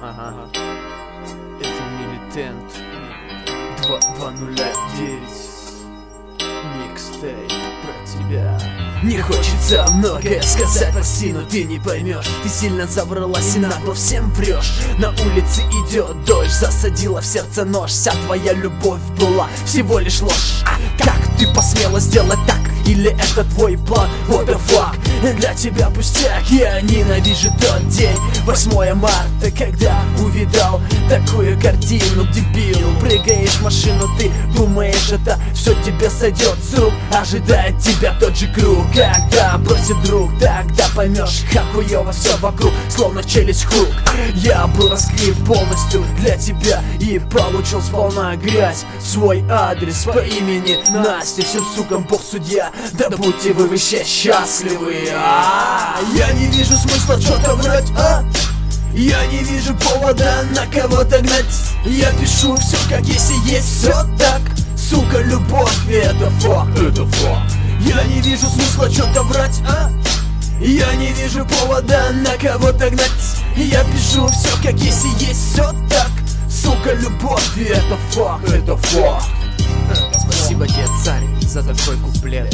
Ага. Это Милитент 209. Микстейп про тебя. Не хочется многое сказать, прости, но ты не поймешь. Ты сильно завралась и нагло всем врешь. На улице идет дождь, засадила в сердце нож. Вся твоя любовь была всего лишь ложь. Как ты посмела сделать так? Или это твой план? What the fuck? Для тебя пустяк. Я ненавижу тот день, 8 марта, когда увидал такую картину. Дебил, прыгаешь в машину, ты думаешь, это все тебе сойдет с рук. Ожидает тебя тот же круг. Когда бросит друг, тогда поймешь, как хуёво все вокруг, словно челюсть хук. Я был раскрыт полностью для тебя и получил сполна грязь в свой адрес по имени Настя. Всем сукам Бог судья, да будьте вы вообще счастливы. Я не вижу смысла что-то врать, я не вижу повода на кого-то гнать. Я пишу все как если есть, все так. Сука, любовь, это факт, это факт. Я не вижу смысла что-то врать, я не вижу повода на кого-то гнать. Я пишу все как если есть, все так. Сука, любовь, это факт, это факт. Спасибо тебе, царь, за такой куплет.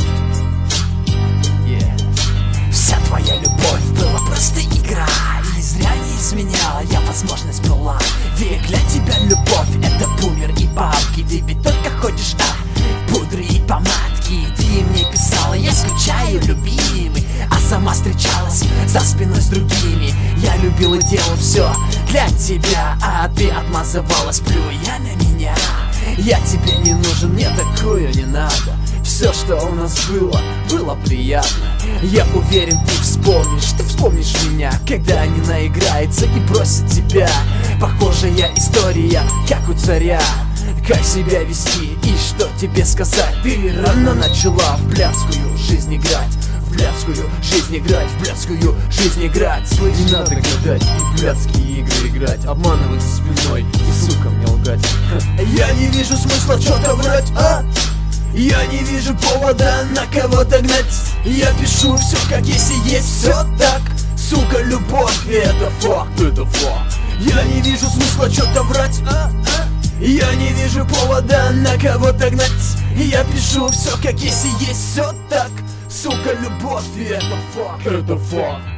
Вся твоя любовь была просто игра, и зря не изменяла, я возможность была. Ведь для тебя любовь это бумер и бабки. Ты ведь только ходишь пудры и помадки. Ты мне писала, я скучаю, любимый, а сама встречалась за спиной с другими. Я любил и делал все для тебя, а ты отмазывалась, плюя на меня. Я тебе не нужен, мне такое не надо. Все, что у нас было, было приятно. Я уверен, ты вспомнишь меня, когда они наиграются и бросят тебя. Похожая история, как у царя. Как себя вести и что тебе сказать? Ты рано начала в блядскую жизнь играть, в блядскую жизнь играть, в блядскую жизнь играть. Слышь, не надо гадать и в блядские игры играть, обманывать спиной и, сука, мне лгать. Я не вижу смысла что-то врать, я не вижу повода на кого-то гнать. Я пишу все как если есть, все так. Сука, любовь, это факт, это факт. Я не вижу смысла что-то врать, я не вижу повода на кого-то гнать. Я пишу все как если есть, все так. Сука, любовь, это факт, это факт.